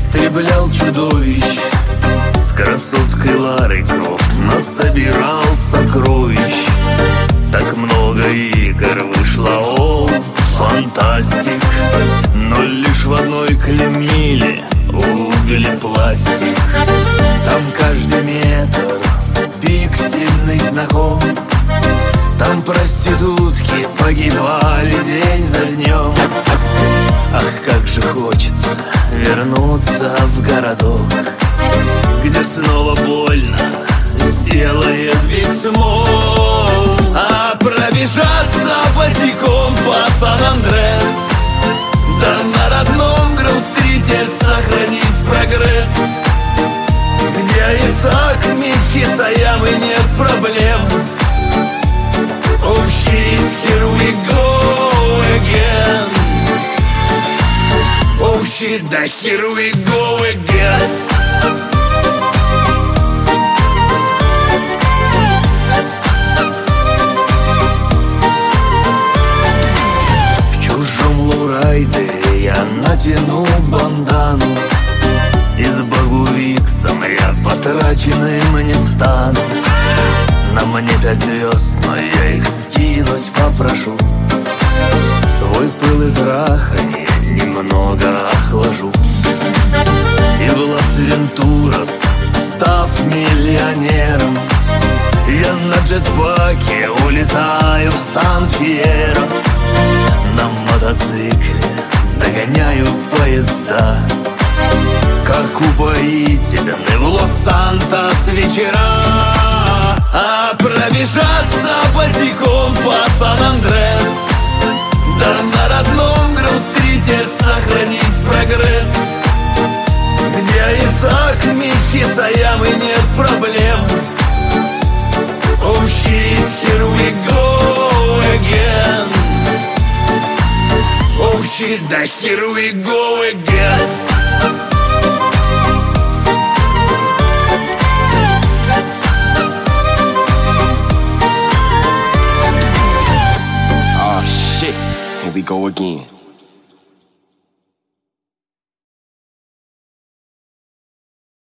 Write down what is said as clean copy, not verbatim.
истреблял чудовищ, с красоткой Ларой Крофт насобирал сокровищ. Так много игр вышло, о, фантастик, но лишь в одной клеймили углепластик. Там каждый метр пиксельный знаком, там проститутки погибали день за днем. Ах, как же хочется вернуться в городок, где снова больно сделает Биг Смол. А пробежаться босиком по Сан-Андрес, да на родном Гроув-стрите сохранить прогресс, где Исаак Микки-Саямы нет проблем. Oh shit, here we go again. Oh shit, да here we go again. В чужом лоурайдере я натяну бандану, и с Багувиксом я потраченным не стану. На мне 5 звезд, но я их скинуть попрошу. Свой пыл и траханье немного охлажу. И в Лас-Вентурас, став миллионером, я на джетпаке улетаю в Сан-Фьеро. На мотоцикле догоняю поезда, как упоительны в Лос-Сантос вечера. А пробежаться босиком по Сан-Андрес, да на родном Гроув-стрите сохранить прогресс, где Исаак Микки-Саямы нет проблем. Oh shit, here we go again. Oh shit, да here we go again. Here we go again.